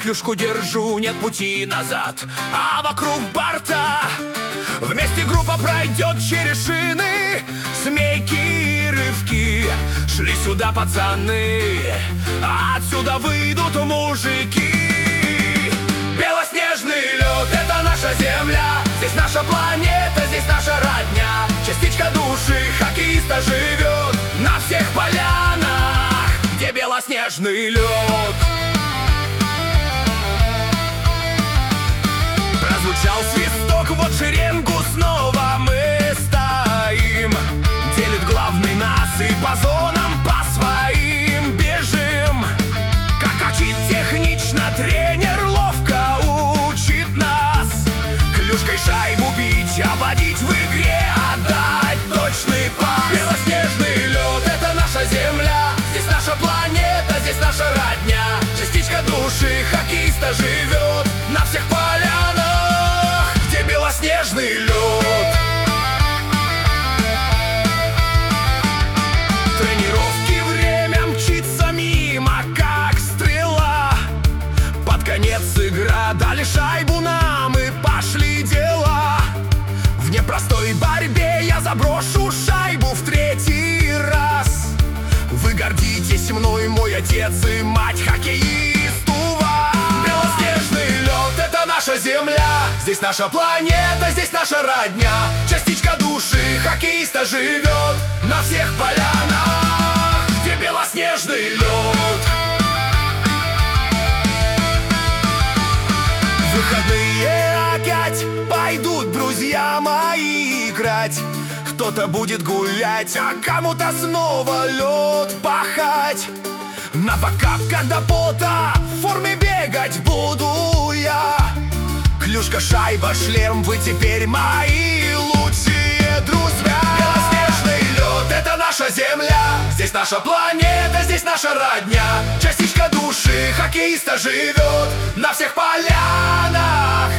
клюшку держу, нет пути назад, а вокруг борта вместе группа пройдет через шины, змейки и рывки. Шли сюда пацаны, а отсюда выйдут мужики. Белоснежный лед — это наша земля, здесь наша планета, здесь наша родня. Частичка души хоккеиста живет на всех полянах, где белоснежный лед. Прозвучал свисток, вот шеренгу снова мы стоим. Делит главный нас и по зонам по своим бежим. Как учит технично тренер, ловко учит нас. Клюшкой шайбу бить, обводить в игре, отдать точный пас. Белоснежный лед — это наша земля, здесь наша планета, здесь наша родня. Частичка души хоккеиста живет на всех полянах, где белоснежный лед. Тренировки, время мчится мимо, как стрела. Под конец игра дали шайбу нам и пошли дела. В непростой борьбе я заброшу шайбу в третий раз. Вы гордитесь мной, мой отец и мать, хоккеист у вас. Белоснежный лед — это наша земля, здесь наша планета, здесь наша родня. Частичка души хоккеиста живет на всех полянах, где белоснежный лед. Выходные опять пойдут друзья мои играть. Кто-то будет гулять, а кому-то снова лед пахать. На покапках до пота в форме бегать буду я. Клюшка, шайба, шлем, вы теперь мои лучшие друзья. Белоснежный лед — это наша земля, здесь наша планета, здесь наша родня. Частичка души хоккеиста живет на всех полянах,